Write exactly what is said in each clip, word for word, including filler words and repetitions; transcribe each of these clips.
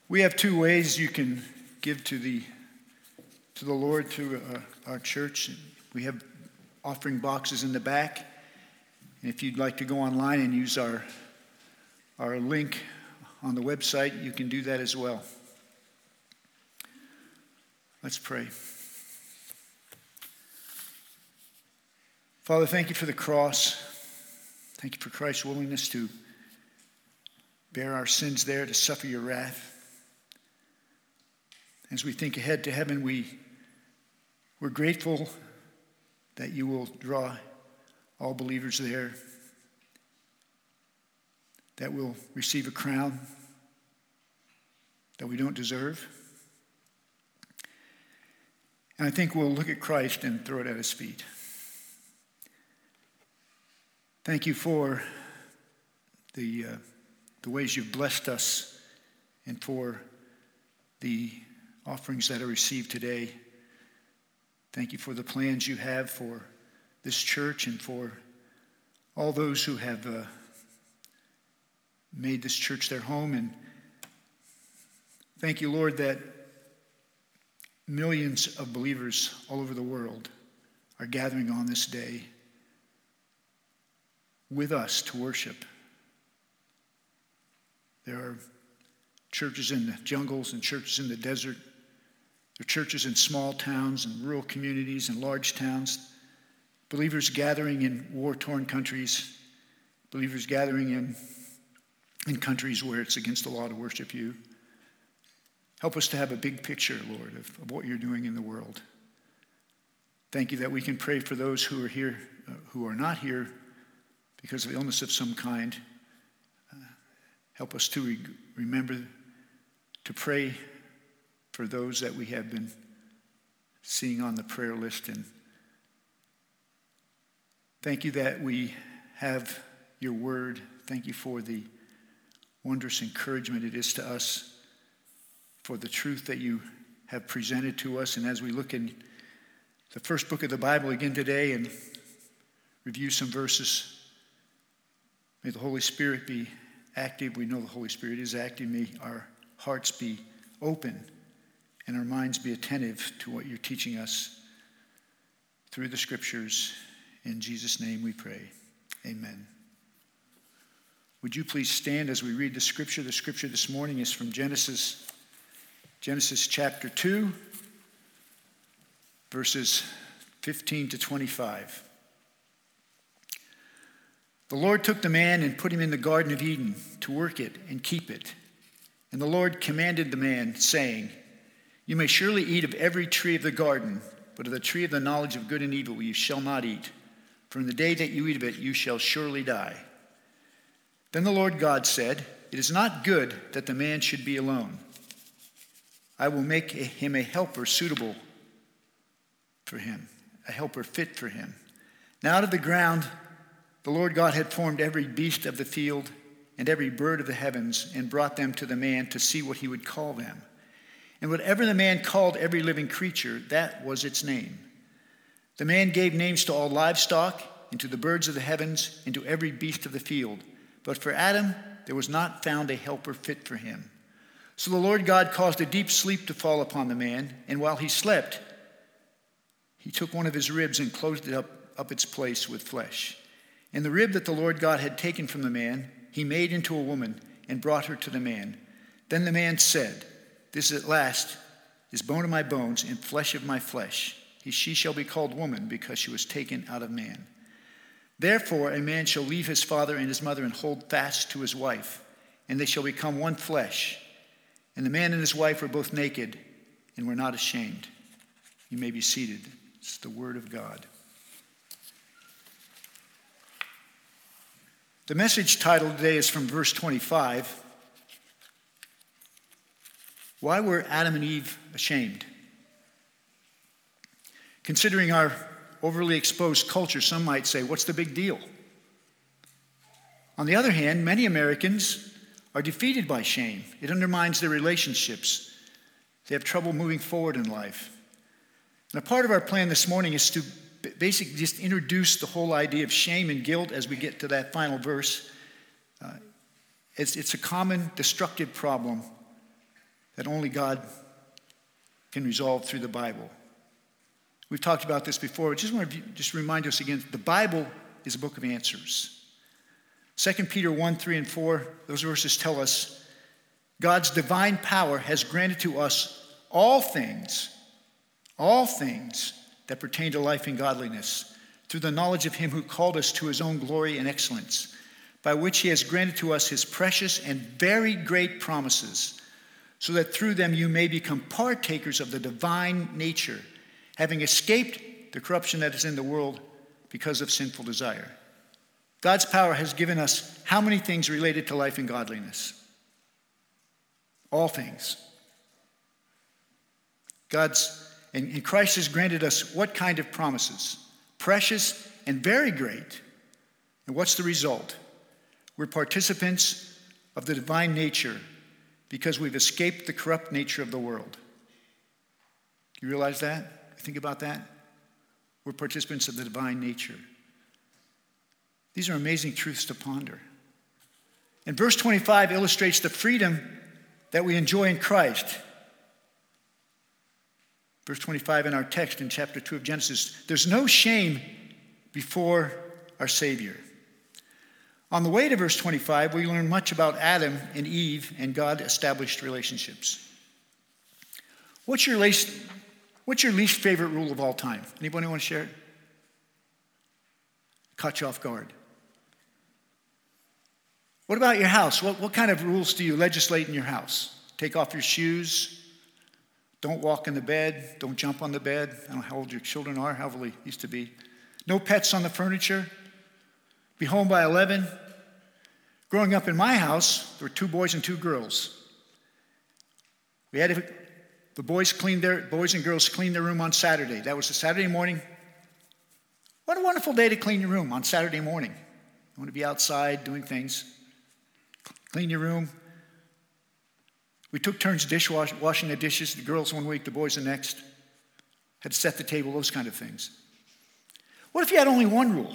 We have two ways you can give to the to the Lord through uh, our church. We have offering boxes in the back. And if you'd like to go online and use our, our link on the website, you can do that as well. Let's pray. Father, thank you for the cross. Thank you for Christ's willingness to bear our sins there, to suffer your wrath. As we think ahead to heaven, we, we're grateful that you will draw all believers there, that will receive a crown that we don't deserve. And I think we'll look at Christ and throw it at his feet. Thank you for the, uh, the ways you've blessed us and for the offerings that are received today. Thank you for the plans you have for this church and for all those who have uh, made this church their home. And thank you, Lord, that millions of believers all over the world are gathering on this day with us to worship. There are churches in the jungles and churches in the desert. There are churches in small towns and rural communities and large towns. Believers gathering in war-torn countries. Believers gathering in, in countries where it's against the law to worship you. Help us to have a big picture, Lord, of, of what you're doing in the world. Thank you that we can pray for those who are here, uh, who are not here because of illness of some kind. Uh, help us to re- remember to pray for those that we have been seeing on the prayer list. And thank you that we have your word. Thank you for the wondrous encouragement it is to us, for the truth that you have presented to us. And as we look in the first book of the Bible again today and review some verses, may the Holy Spirit be active. We know the Holy Spirit is active. May our hearts be open and our minds be attentive to what you're teaching us through the scriptures. In Jesus' name we pray. Amen. Would you please stand as we read the scripture? The scripture this morning is from Genesis, Genesis chapter two, verses fifteen to twenty-five. The Lord took the man and put him in the Garden of Eden to work it and keep it. And the Lord commanded the man, saying, "You may surely eat of every tree of the garden, but of the tree of the knowledge of good and evil you shall not eat. For in the day that you eat of it, you shall surely die." Then the Lord God said, "It is not good that the man should be alone. I will make him a helper suitable for him, a helper fit for him." Now out of the ground the Lord God had formed every beast of the field and every bird of the heavens, and brought them to the man to see what he would call them. And whatever the man called every living creature, that was its name. The man gave names to all livestock, and to the birds of the heavens, and to every beast of the field. But for Adam there was not found a helper fit for him. So the Lord God caused a deep sleep to fall upon the man, and while he slept, he took one of his ribs and closed it up, up its place with flesh. And the rib that the Lord God had taken from the man, he made into a woman and brought her to the man. Then the man said, "This at last is bone of my bones and flesh of my flesh. She shall be called woman, because she was taken out of man. Therefore a man shall leave his father and his mother and hold fast to his wife, and they shall become one flesh. And the man and his wife were both naked and were not ashamed." You may be seated. It's the word of God. The message title today is from verse twenty-five. Why were Adam and Eve ashamed? Considering our overly exposed culture, some might say, what's the big deal? On the other hand, many Americans are defeated by shame. It undermines their relationships. They have trouble moving forward in life. And a part of our plan this morning is to basically just introduce the whole idea of shame and guilt as we get to that final verse. Uh, it's, it's a common destructive problem that only God can resolve through the Bible. We've talked about this before. I just want to just remind us again, the Bible is a book of answers. Second Peter one, three, and four, those verses tell us God's divine power has granted to us all things, all things that pertain to life and godliness, through the knowledge of him who called us to his own glory and excellence, by which he has granted to us his precious and very great promises, so that through them you may become partakers of the divine nature, having escaped the corruption that is in the world because of sinful desire. God's power has given us how many things related to life and godliness? All things. God's, and, and Christ has granted us what kind of promises? Precious and very great. And what's the result? We're participants of the divine nature because we've escaped the corrupt nature of the world. You realize that? Think about that? We're participants of the divine nature. These are amazing truths to ponder. And verse twenty-five illustrates the freedom that we enjoy in Christ. Verse twenty-five in our text in chapter two of Genesis, there's no shame before our Savior. On the way to verse twenty-five, we learn much about Adam and Eve and God-established relationships. What's your least, what's your least favorite rule of all time? Anybody want to share it? Caught you off guard. What about your house? What, what kind of rules do you legislate in your house? Take off your shoes. Don't walk in the bed. Don't jump on the bed. I don't know how old your children are, how old they used to be. No pets on the furniture. Be home by eleven. Growing up in my house, there were two boys and two girls. We had to, the boys cleaned their boys and girls cleaned their room on Saturday. That was a Saturday morning. What a wonderful day to clean your room on Saturday morning. You want to be outside doing things. Clean your room. We took turns dishwash, washing the dishes. The girls one week, the boys the next. Had to set the table, those kind of things. What if you had only one rule?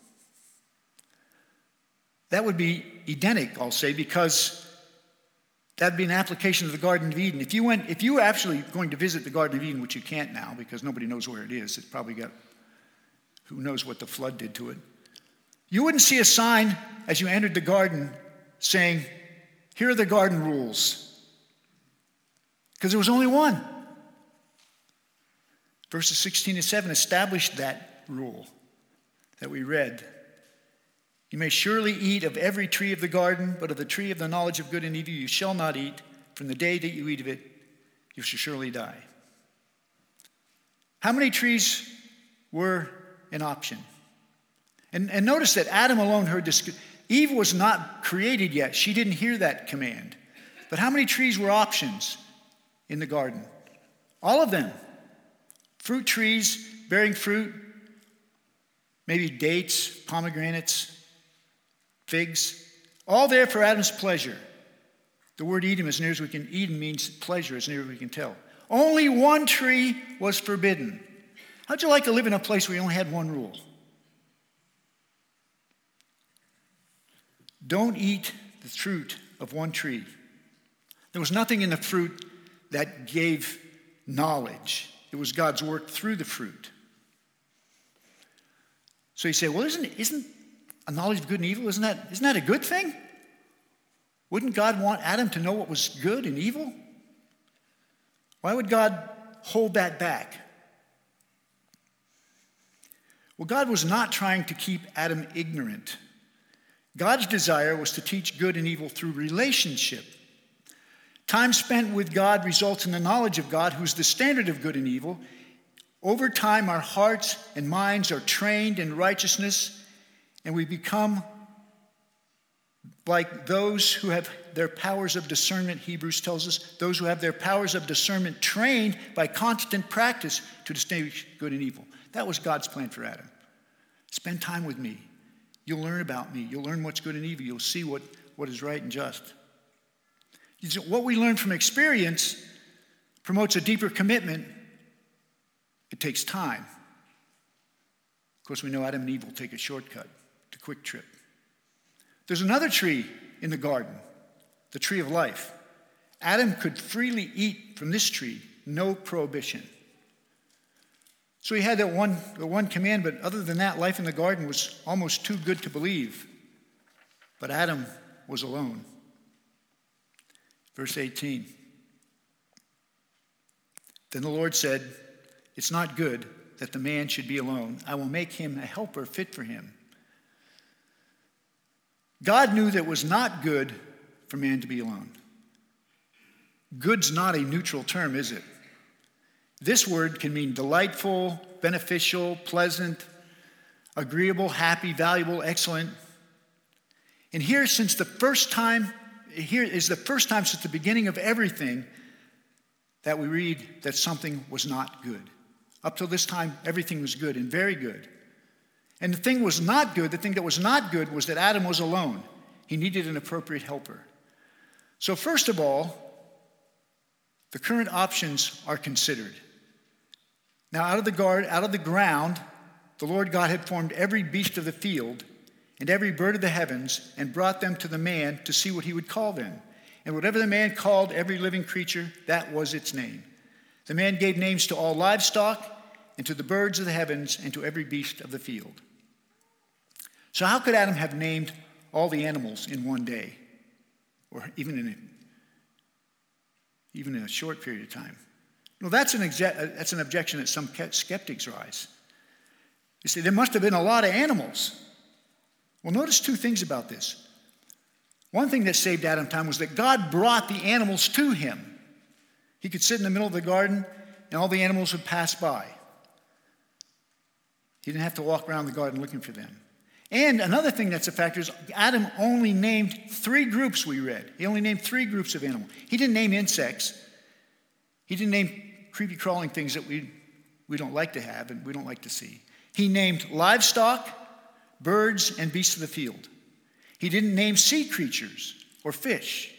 That would be Edenic, I'll say, because that'd be an application of the Garden of Eden. If you went, if you were actually going to visit the Garden of Eden, which you can't now because nobody knows where it is, it's probably got, who knows what the flood did to it. You wouldn't see a sign as you entered the garden saying, here are the garden rules. Because there was only one. Verses sixteen and seven established that rule that we read. You may surely eat of every tree of the garden, but of the tree of the knowledge of good and evil you shall not eat. From the day that you eat of it, you shall surely die. How many trees were an option? And, and notice that Adam alone heard this. Eve was not created yet. She didn't hear that command. But how many trees were options in the garden? All of them. Fruit trees bearing fruit, maybe dates, pomegranates, figs, all there for Adam's pleasure. The word Eden, as near as we can, Eden means pleasure, as near as we can tell. Only one tree was forbidden. How'd you like to live in a place where you only had one rule? Don't eat the fruit of one tree. There was nothing in the fruit that gave knowledge. It was God's work through the fruit. So you say, well, isn't, isn't a knowledge of good and evil, isn't that, isn't that a good thing? Wouldn't God want Adam to know what was good and evil? Why would God hold that back? Well, God was not trying to keep Adam ignorant. God's desire was to teach good and evil through relationship. Time spent with God results in the knowledge of God, who's the standard of good and evil. Over time, our hearts and minds are trained in righteousness, and we become like those who have their powers of discernment, Hebrews tells us, those who have their powers of discernment trained by constant practice to distinguish good and evil. That was God's plan for Adam. Spend time with me. You'll learn about me. You'll learn what's good and evil. You'll see what, what is right and just. What we learn from experience promotes a deeper commitment. It takes time. Of course, we know Adam and Eve will take a shortcut, the quick trip. There's another tree in the garden, the tree of life. Adam could freely eat from this tree, no prohibition. So he had that one, the one command, but other than that, life in the garden was almost too good to believe. But Adam was alone. Verse eighteen. Then the Lord said, "It's not good that the man should be alone. I will make him a helper fit for him." God knew that it was not good for man to be alone. Good's not a neutral term, is it? This word can mean delightful, beneficial, pleasant, agreeable, happy, valuable, excellent. And here, since the first time, here is the first time since the beginning of everything that we read that something was not good. Up till this time, everything was good and very good. And the thing was not good, the thing that was not good was that Adam was alone. He needed an appropriate helper. So first of all, the current options are considered. Now out of the guard, out of the ground, the Lord God had formed every beast of the field and every bird of the heavens and brought them to the man to see what he would call them. And whatever the man called every living creature, that was its name. The man gave names to all livestock and to the birds of the heavens and to every beast of the field. So how could Adam have named all the animals in one day, or even in a, even in a short period of time? Well, that's an, exe- that's an objection that some skeptics rise. You see, there must have been a lot of animals. Well, notice two things about this. One thing that saved Adam time was that God brought the animals to him. He could sit in the middle of the garden and all the animals would pass by. He didn't have to walk around the garden looking for them. And another thing that's a factor is Adam only named three groups we read. He only named three groups of animals. He didn't name insects. He didn't name creepy crawling things that we, we don't like to have and we don't like to see. He named livestock, birds, and beasts of the field. He didn't name sea creatures or fish.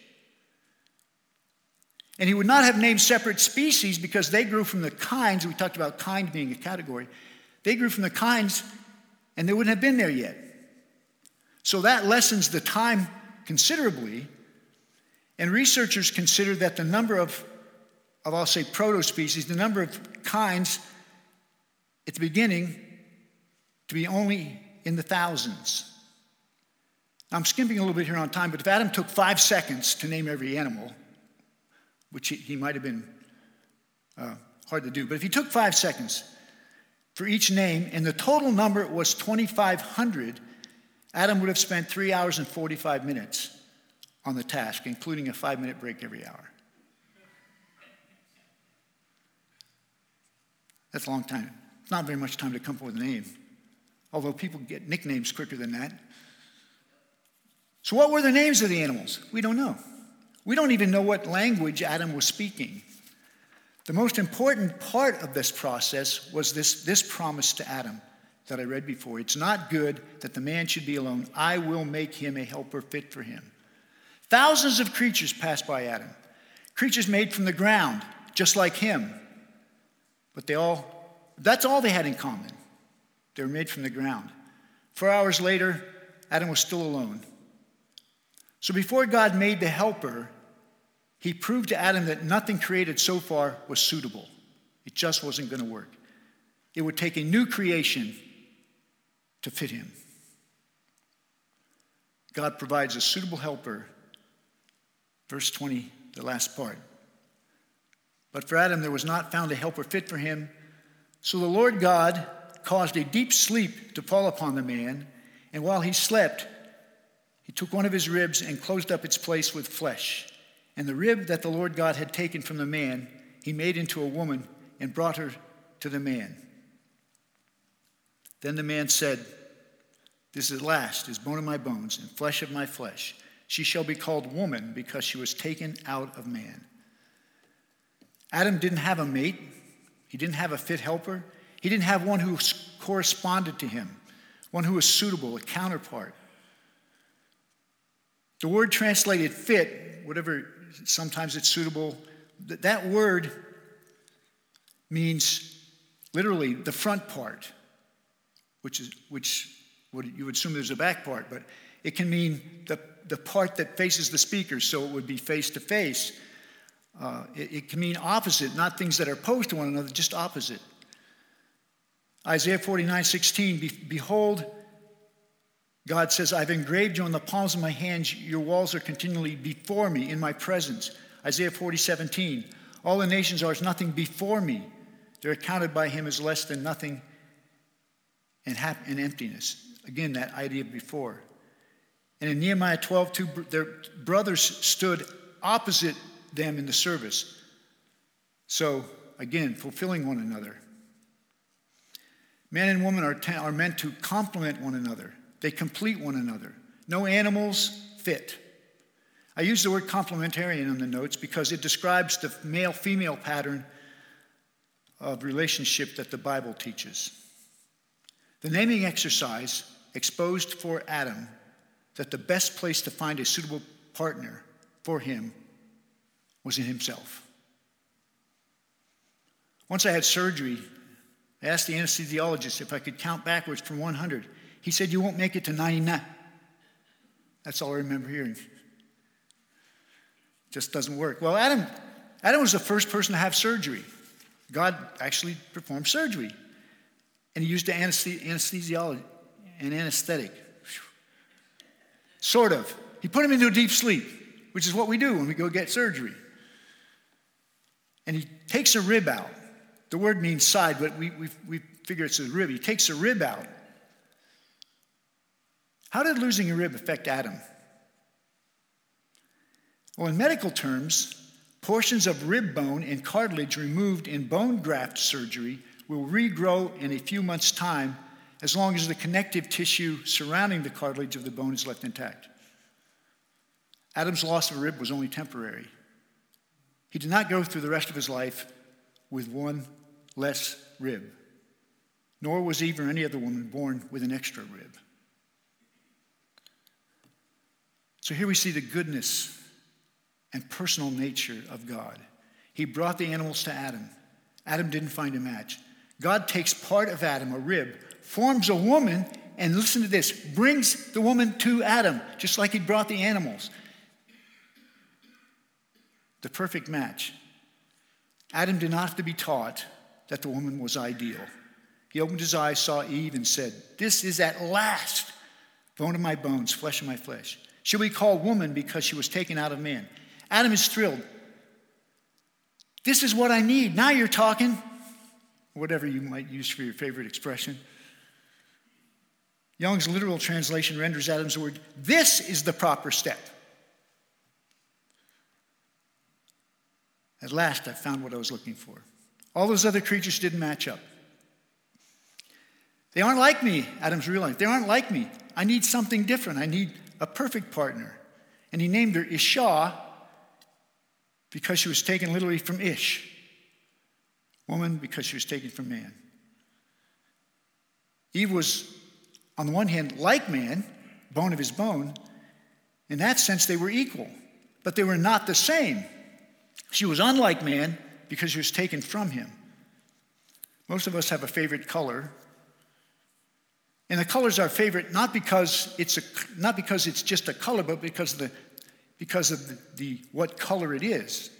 And he would not have named separate species because they grew from the kinds. We talked about kind being a category. They grew from the kinds and they wouldn't have been there yet. So that lessens the time considerably. And researchers consider that the number of, of I'll say proto-species, the number of kinds at the beginning to be only in the thousands. Now, I'm skimping a little bit here on time, but if Adam took five seconds to name every animal, which he, he might have been uh, hard to do, but if he took five seconds for each name, and the total number was twenty-five hundred, Adam would have spent three hours and forty-five minutes on the task, including a five-minute break every hour. That's a long time. It's not very much time to come up with a name, although people get nicknames quicker than that. So what were the names of the animals? We don't know. We don't even know what language Adam was speaking. The most important part of this process was this, this promise to Adam that I read before. It's not good that the man should be alone. I will make him a helper fit for him. Thousands of creatures passed by Adam. Creatures made from the ground, just like him. But they all, that's all they had in common. They were made from the ground. Four hours later, Adam was still alone. So before God made the helper, he proved to Adam that nothing created so far was suitable. It just wasn't going to work. It would take a new creation to fit him. God provides a suitable helper. Verse twenty, the last part. But for Adam there was not found a helper fit for him. So the Lord God caused a deep sleep to fall upon the man, and while he slept, he took one of his ribs and closed up its place with flesh. And the rib that the Lord God had taken from the man, he made into a woman and brought her to the man. Then the man said, "This at last is bone of my bones and flesh of my flesh. She shall be called woman because she was taken out of man." Adam didn't have a mate. He didn't have a fit helper. He didn't have one who corresponded to him, one who was suitable, a counterpart. The word translated fit, whatever, sometimes it's suitable, that word means literally the front part, which is which would, you would assume there's a back part, but it can mean the, the part that faces the speaker, so it would be face to face. Uh, it, it can mean opposite, not things that are opposed to one another, just opposite. Isaiah forty-nine sixteen, Be- behold, God says, I've engraved you on the palms of my hands. Your walls are continually before me in my presence. Isaiah forty seventeen, all the nations are as nothing before me. They're accounted by him as less than nothing and, hap- and emptiness. Again, that idea of before. And in Nehemiah twelve two, their brothers stood opposite them in the service. So, again, fulfilling one another. Man and woman are, te- are meant to complement one another. They complete one another. No animals fit. I use the word complementarian in the notes because it describes the male-female pattern of relationship that the Bible teaches. The naming exercise exposed for Adam that the best place to find a suitable partner for him was in himself. Once I had surgery, I asked the anesthesiologist if I could count backwards from one hundred. He said, you won't make it to ninety-nine. That's all I remember hearing. Just doesn't work. Well, Adam, Adam was the first person to have surgery. God actually performed surgery. And he used an anesthesiology, an anesthetic. Sort of. He put him into a deep sleep, which is what we do when we go get surgery. And he takes a rib out. The word means side, but we, we, we figure it's a rib. He takes a rib out. How did losing a rib affect Adam? Well, in medical terms, portions of rib bone and cartilage removed in bone graft surgery will regrow in a few months' time as long as the connective tissue surrounding the cartilage of the bone is left intact. Adam's loss of a rib was only temporary. He did not go through the rest of his life with one less rib, nor was Eve or any other woman born with an extra rib. So here we see the goodness and personal nature of God. He brought the animals to Adam. Adam didn't find a match. God takes part of Adam, a rib, forms a woman, and listen to this, brings the woman to Adam, just like he brought the animals. The perfect match. Adam did not have to be taught that the woman was ideal. He opened his eyes, saw Eve, and said, this is at last bone of my bones, flesh of my flesh. She'll be called woman because she was taken out of man. Adam is thrilled. This is what I need. Now you're talking. Whatever you might use for your favorite expression. Young's literal translation renders Adam's word, this is the proper step. At last, I found what I was looking for. All those other creatures didn't match up. They aren't like me, Adam's realized. They aren't like me. I need something different. I need a perfect partner. And he named her Isha because she was taken literally from Ish. Woman because she was taken from man. Eve was, on the one hand, like man, bone of his bone. In that sense, they were equal. But they were not the same. She was unlike man because she was taken from him. Most of us have a favorite color. And the color's our favorite not because it's a, not because it's just a color, but because of the because of the, the what color it is.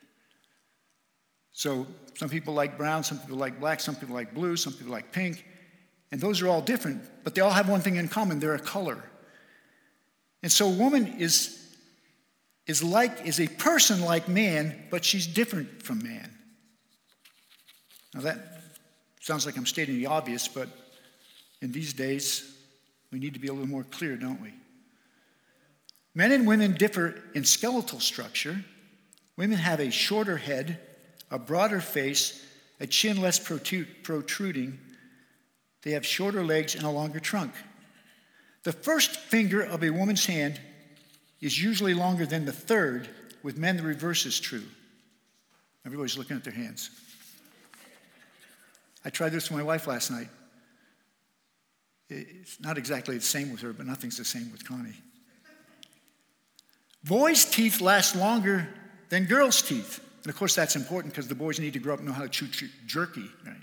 So some people like brown, some people like black, some people like blue, some people like pink, and those are all different, but they all have one thing in common: they're a color. And so, woman is is like is a person like man, but she's different from man. Now that sounds like I'm stating the obvious, but in these days, we need to be a little more clear, don't we? Men and women differ in skeletal structure. Women have a shorter head, a broader face, a chin less protruding. They have shorter legs and a longer trunk. The first finger of a woman's hand is usually longer than the third. With men, the reverse is true. Everybody's looking at their hands. I tried this with my wife last night. It's not exactly the same with her, but nothing's the same with Connie. Boys' teeth last longer than girls' teeth. And of course, that's important because the boys need to grow up and know how to chew jerky. Right?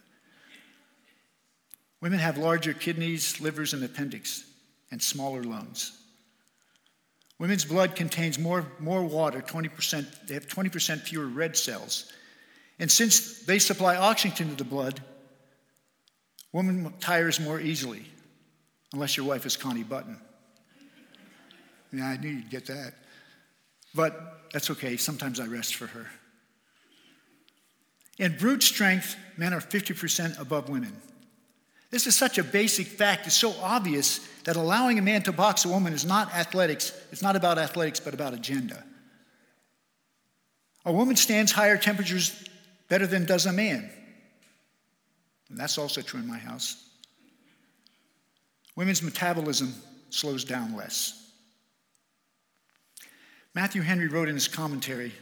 Women have larger kidneys, livers, and appendix, and smaller lungs. Women's blood contains more, more water, twenty percent. They have twenty percent fewer red cells. And since they supply oxygen to the blood, women tires more easily, unless your wife is Connie Button. Yeah, I knew you'd get that. But that's okay. Sometimes I rest for her. In brute strength, men are fifty percent above women. This is such a basic fact. It's so obvious that allowing a man to box a woman is not athletics. It's not about athletics, but about agenda. A woman stands higher temperatures better than does a man. And that's also true in my house. Women's metabolism slows down less. Matthew Henry wrote in his commentary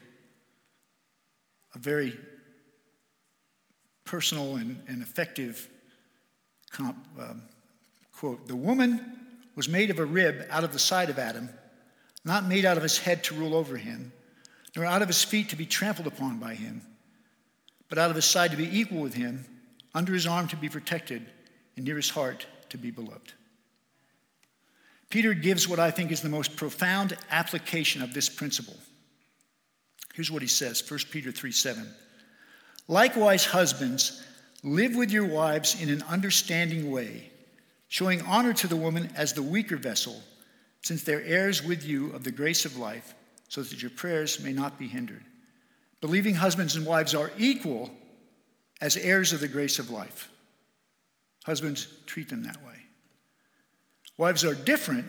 a very personal and, and effective comp, um, quote. The woman was made of a rib out of the side of Adam, not made out of his head to rule over him, nor out of his feet to be trampled upon by him, but out of his side to be equal with him, under his arm to be protected, and near his heart to be beloved. Peter gives what I think is the most profound application of this principle. Here's what he says, First Peter three seven. Likewise, husbands, live with your wives in an understanding way, showing honor to the woman as the weaker vessel, since they're heirs with you of the grace of life, so that your prayers may not be hindered. Believing husbands and wives are equal as heirs of the grace of life. Husbands, treat them that way. Wives are different,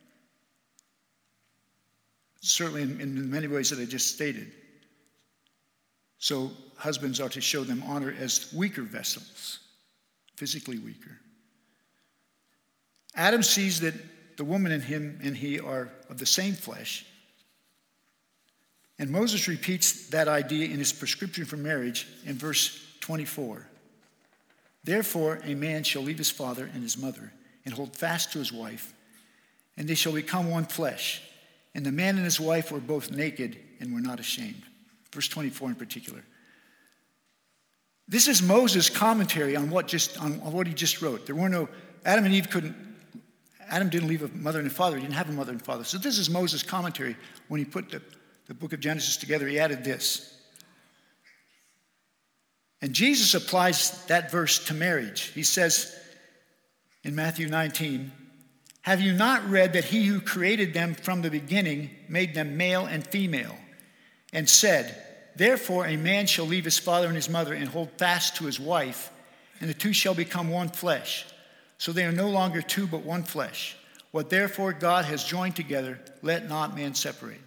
certainly in, in many ways that I just stated. So husbands are to show them honor as weaker vessels, physically weaker. Adam sees that the woman and him and he are of the same flesh. And Moses repeats that idea in his prescription for marriage in verse twenty-four. Therefore, a man shall leave his father and his mother and hold fast to his wife, and they shall become one flesh. And the man and his wife were both naked and were not ashamed. Verse twenty-four in particular. This is Moses' commentary on what just on, on what he just wrote. There were no Adam and Eve couldn't. Adam didn't leave a mother and a father. He didn't have a mother and father. So this is Moses' commentary when he put the, the book of Genesis together. He added this. And Jesus applies that verse to marriage. He says in Matthew nineteen, have you not read that he who created them from the beginning made them male and female, and said, therefore a man shall leave his father and his mother and hold fast to his wife, and the two shall become one flesh. So they are no longer two but one flesh. What therefore God has joined together, let not man separate.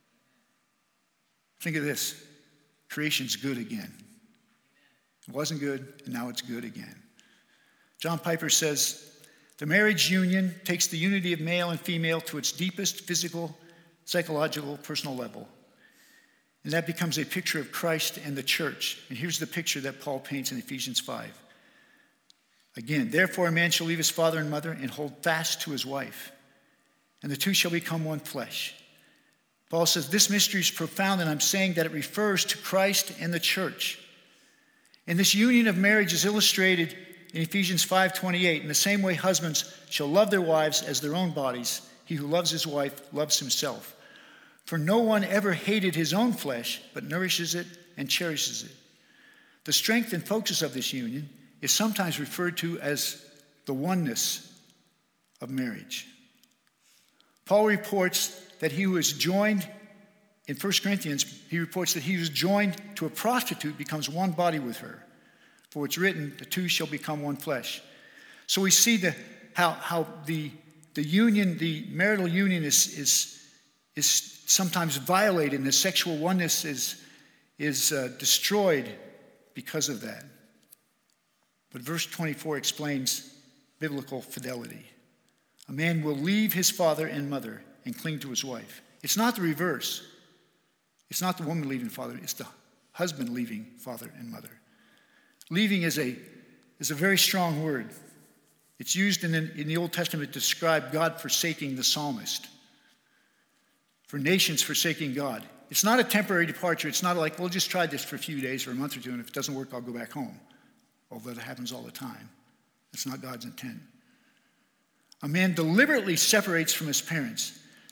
Think of this. Creation's good again. It wasn't good, and now it's good again. John Piper says, the marriage union takes the unity of male and female to its deepest physical, psychological, personal level. And that becomes a picture of Christ and the church. And here's the picture that Paul paints in Ephesians five. Again, therefore a man shall leave his father and mother and hold fast to his wife, and the two shall become one flesh. Paul says this mystery is profound, and I'm saying that it refers to Christ and the church. And this union of marriage is illustrated in Ephesians five twenty-eight. In the same way, husbands shall love their wives as their own bodies. He who loves his wife loves himself. For no one ever hated his own flesh, but nourishes it and cherishes it. The strength and focus of this union is sometimes referred to as the oneness of marriage. Paul reports that he who is joined, in First Corinthians, he reports that he who is joined to a prostitute becomes one body with her. For it's written, the two shall become one flesh. So we see the, how, how the, the union, the marital union is, is, is sometimes violated, and the sexual oneness is, is uh, destroyed because of that. But verse twenty-four explains biblical fidelity. A man will leave his father and mother and cling to his wife. It's not the reverse. It's not the woman leaving father. It's the husband leaving father and mother. Leaving is a, is a very strong word. It's used in the, in the Old Testament to describe God forsaking the psalmist. For nations forsaking God. It's not a temporary departure. It's not like, we'll just try this for a few days or a month or two, and if it doesn't work, I'll go back home. Although that happens all the time. It's not God's intent. A man deliberately separates from his parents,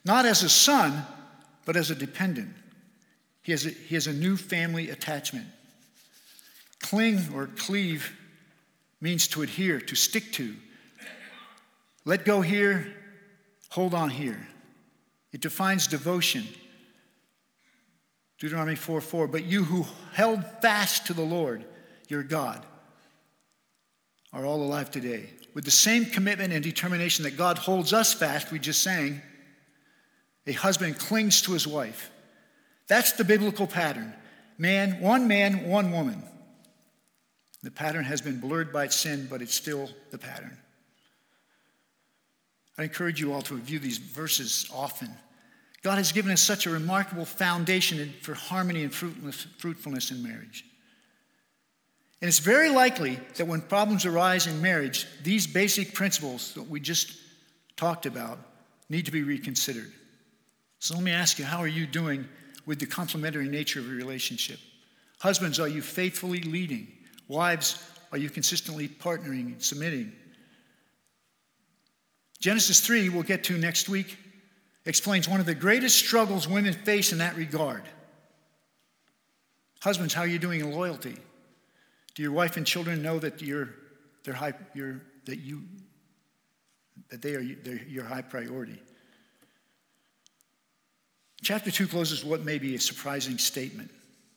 not as a son, but as a dependent. He has a, he has a new family attachment. Cling or cleave means to adhere, to stick to. Let go here, hold on here. It defines devotion. Deuteronomy four four, but you who held fast to the Lord, your God, are all alive today. With the same commitment and determination that God holds us fast, we just sang, a husband clings to his wife. That's the biblical pattern. Man, one man, one woman. The pattern has been blurred by sin, but it's still the pattern. I encourage you all to review these verses often. God has given us such a remarkable foundation for harmony and fruitfulness in marriage. And it's very likely that when problems arise in marriage, these basic principles that we just talked about need to be reconsidered. So let me ask you, how are you doing with the complementary nature of your relationship? Husbands, are you faithfully leading? Wives, are you consistently partnering and submitting? Genesis three, we'll get to next week, explains one of the greatest struggles women face in that regard. Husbands, how are you doing in loyalty? Do your wife and children know that you're, they're high, you're, that you, that they are they're your high priority? Chapter two closes with what may be a surprising statement.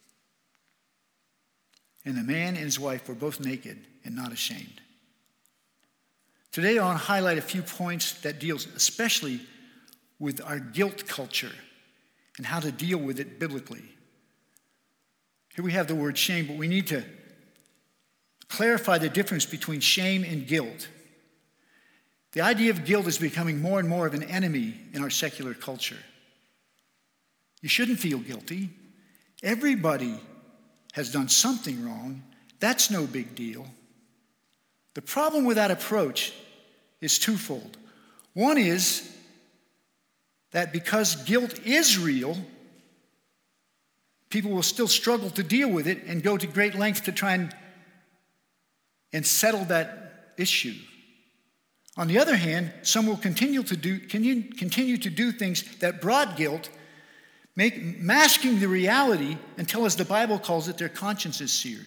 And the man and his wife were both naked and not ashamed. Today I want to highlight a few points that deals especially with our guilt culture and how to deal with it biblically. Here we have the word shame, but we need to clarify the difference between shame and guilt. The idea of guilt is becoming more and more of an enemy in our secular culture. You shouldn't feel guilty. Everybody has done something wrong. That's no big deal. The problem with that approach is twofold. One is that because guilt is real, people will still struggle to deal with it and go to great lengths to try and, and settle that issue. On the other hand, some will continue to do, continue, continue to do things that brought guilt, make, masking the reality until, as the Bible calls it, their conscience is seared.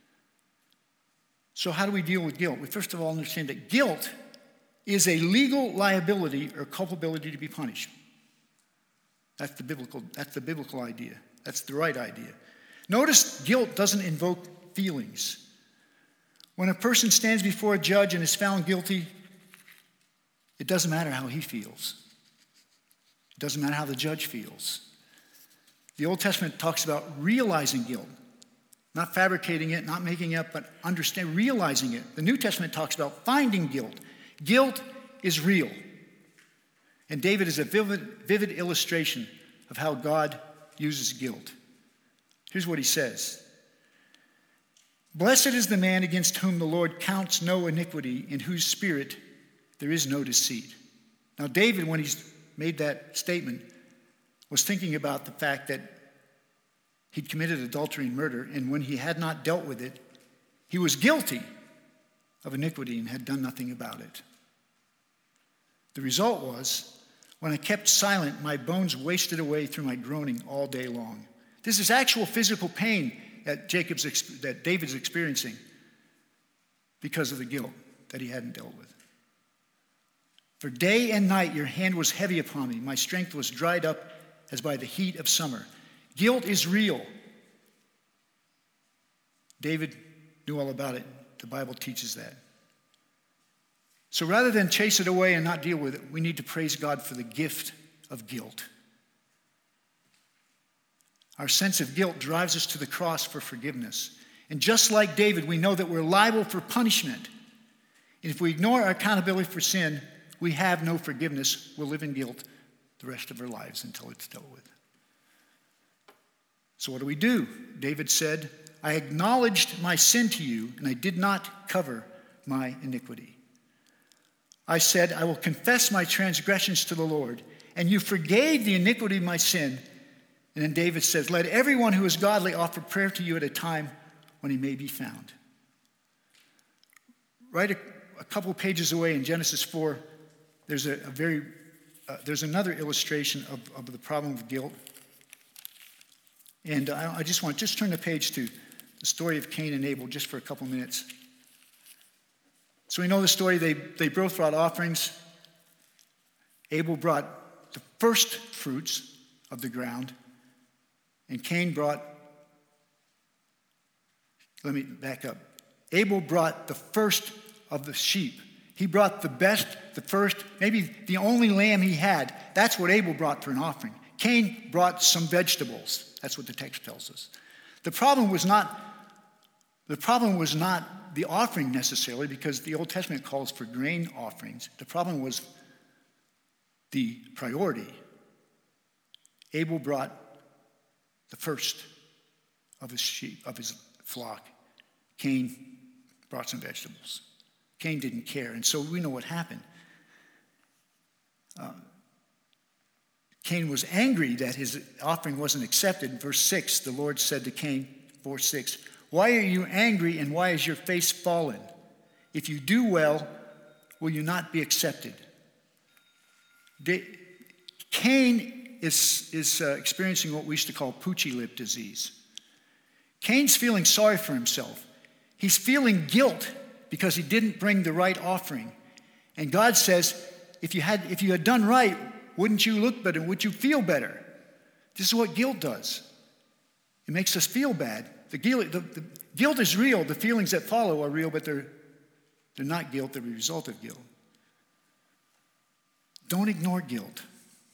So how do we deal with guilt? We first of all understand that guilt is a legal liability or culpability to be punished. That's the biblical, that's the biblical idea. That's the right idea. Notice guilt doesn't invoke feelings. When a person stands before a judge and is found guilty, it doesn't matter how he feels. It doesn't matter how the judge feels. The Old Testament talks about realizing guilt. Not fabricating it, not making it up, but understand, realizing it. The New Testament talks about finding guilt. Guilt is real. And David is a vivid, vivid illustration of how God uses guilt. Here's what he says. Blessed is the man against whom the Lord counts no iniquity, in whose spirit there is no deceit. Now, David, when he's made that statement, was thinking about the fact that he'd committed adultery and murder, and when he had not dealt with it, he was guilty of iniquity and had done nothing about it. The result was, when I kept silent, my bones wasted away through my groaning all day long. This is actual physical pain that Jacob's that David's experiencing because of the guilt that he hadn't dealt with. For day and night your hand was heavy upon me. My strength was dried up as by the heat of summer. Guilt is real. David knew all about it. The Bible teaches that. So rather than chase it away and not deal with it, we need to praise God for the gift of guilt. Our sense of guilt drives us to the cross for forgiveness. And just like David, we know that we're liable for punishment. And if we ignore our accountability for sin, we have no forgiveness. We'll live in guilt the rest of our lives until it's dealt with. So what do we do? David said, I acknowledged my sin to you, and I did not cover my iniquity. I said, I will confess my transgressions to the Lord, and you forgave the iniquity of my sin. And then David says, let everyone who is godly offer prayer to you at a time when he may be found. Right a, a couple pages away in Genesis four, there's a, a very uh, there's another illustration of, of the problem of guilt. And I, I just want to just turn the page to the story of Cain and Abel just for a couple minutes. So we know the story. They, they both brought offerings. Abel brought the first fruits of the ground, and Cain brought, let me back up. Abel brought the first of the sheep. He brought the best, the first, maybe the only lamb he had. That's what Abel brought for an offering. Cain brought some vegetables. That's what the text tells us. The problem was not, the problem was not the offering necessarily, because the Old Testament calls for grain offerings. The problem was the priority. Abel brought the first of his sheep, of his flock. Cain brought some vegetables. Cain didn't care, and so we know what happened. Uh, Cain was angry that his offering wasn't accepted. In verse six, the Lord said to Cain, four six, "Why are you angry, and why is your face fallen? If you do well, will you not be accepted?" De- Cain is, is uh, experiencing what we used to call poochy lip disease. Cain's feeling sorry for himself. He's feeling guilt because he didn't bring the right offering. And God says, if you had, if you had done right, wouldn't you look better? Would you feel better? This is what guilt does. It makes us feel bad. The guilt, the, the, guilt is real. The feelings that follow are real, but they're, they're not guilt. They're a result of guilt. Don't ignore guilt.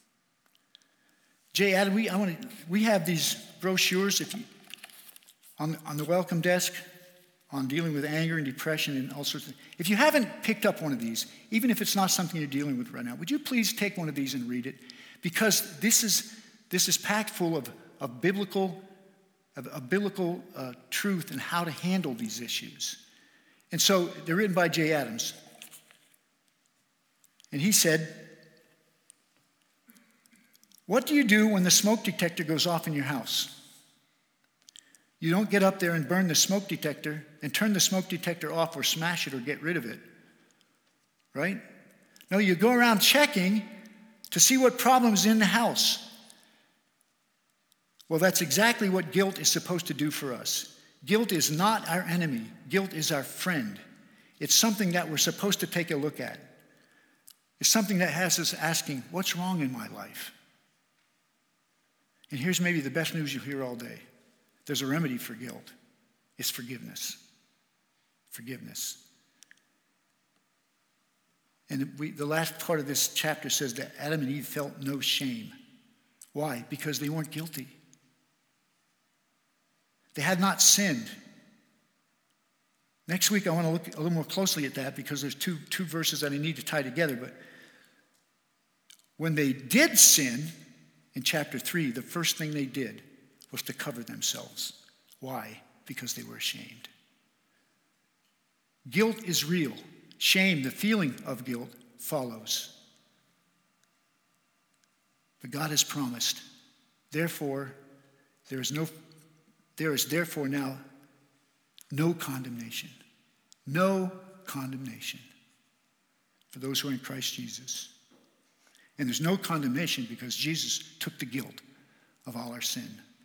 Jay, Adam, we, I want to, we have these brochures if you, on, on the welcome desk on dealing with anger and depression and all sorts of things. If you haven't picked up one of these, even if it's not something you're dealing with right now, would you please take one of these and read it? Because this is, this is packed full of, of biblical, of, of biblical uh, truth and how to handle these issues. And so they're written by Jay Adams. And he said, "What do you do when the smoke detector goes off in your house? You don't get up there and burn the smoke detector and turn the smoke detector off or smash it or get rid of it, right? No, you go around checking to see what problem's in the house." Well, that's exactly what guilt is supposed to do for us. Guilt is not our enemy. Guilt is our friend. It's something that we're supposed to take a look at. It's something that has us asking, what's wrong in my life? And here's maybe the best news you'll hear all day. There's a remedy for guilt. It's forgiveness. Forgiveness. And we, the last part of this chapter says that Adam and Eve felt no shame. Why? Because they weren't guilty. They had not sinned. Next week I want to look a little more closely at that because there's two, two verses that I need to tie together. But when they did sin, in chapter three, the first thing they did was to cover themselves. Why? Because they were ashamed. Guilt is real. Shame, the feeling of guilt, follows. But God has promised. Therefore, there is no, there is therefore now no condemnation. No condemnation for those who are in Christ Jesus. And there's no condemnation because Jesus took the guilt of all our sin.